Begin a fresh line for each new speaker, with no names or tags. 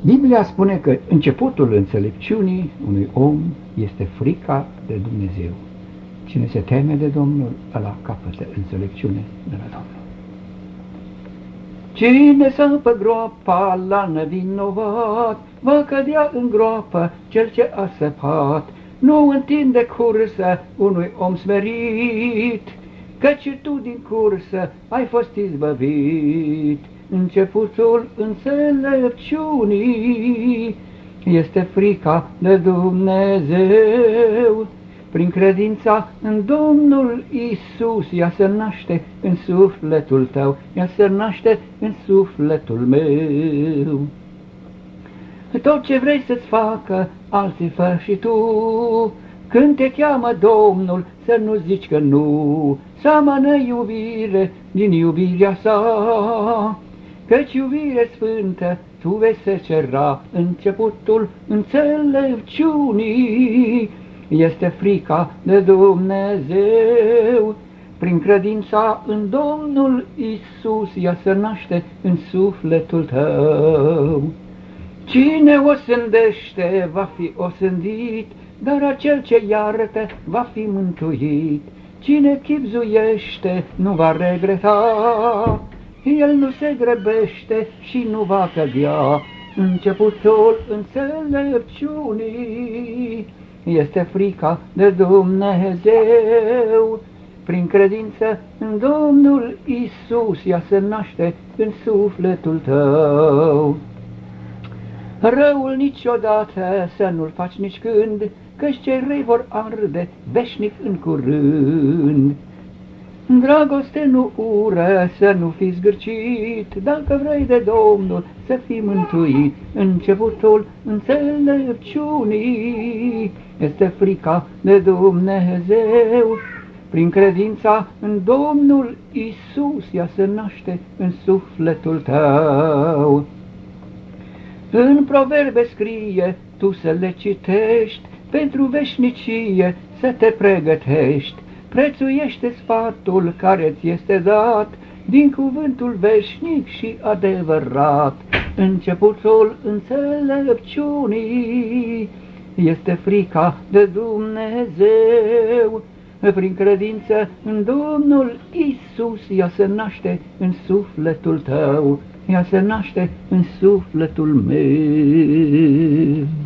Biblia spune că începutul înțelepciunii unui om este frica de Dumnezeu. Cine se teme de Domnul, ăla capătă înțelepciune de la Domnul. Cine săpă groapa la nevinovat, va cădea în groapă cel ce a săpat. Nu întinde cursă unui om smerit, căci tu din cursă ai fost izbăvit. Începutul înțelepciunii este frica de Dumnezeu. Prin credința în Domnul Iisus, ea se naște în sufletul tău, ea se naște în sufletul meu. Tot ce vrei să-ți facă, alții fă și tu. Când te cheamă Domnul, să nu zici că nu. Seamănă iubire din iubirea sa, căci iubire sfântă tu vei secera. Începutul înțelepciunii este frica de Dumnezeu. Prin credința în Domnul Iisus, ea se naște în sufletul tău. Cine osândește va fi osândit, dar acel ce iartă va fi mântuit. Cine chibzuiește nu va regreta, el nu se grăbește și nu va cădea. Începutul înțelepciunii este frica de Dumnezeu. Prin credință în Domnul Iisus, ea se naște în sufletul tău. Răul niciodată să nu-l faci nici când, căci cei răi vor arde veșnic în curând. Dragoste nu ură, să nu fii zgârcit, dacă vrei de Domnul să fii mântuit. Începutul înțelepciunii este frica de Dumnezeu. Prin credința în Domnul Iisus, ea se naște în sufletul tău. În proverbe scrie, tu să le citești, pentru veșnicie să te pregătești. Prețuiește sfatul care ți este dat, din cuvântul veșnic și adevărat. Începutul înțelepciunii este frica de Dumnezeu. Prin credință în Domnul Iisus, ea se naște în sufletul tău, ea se naște în sufletul meu.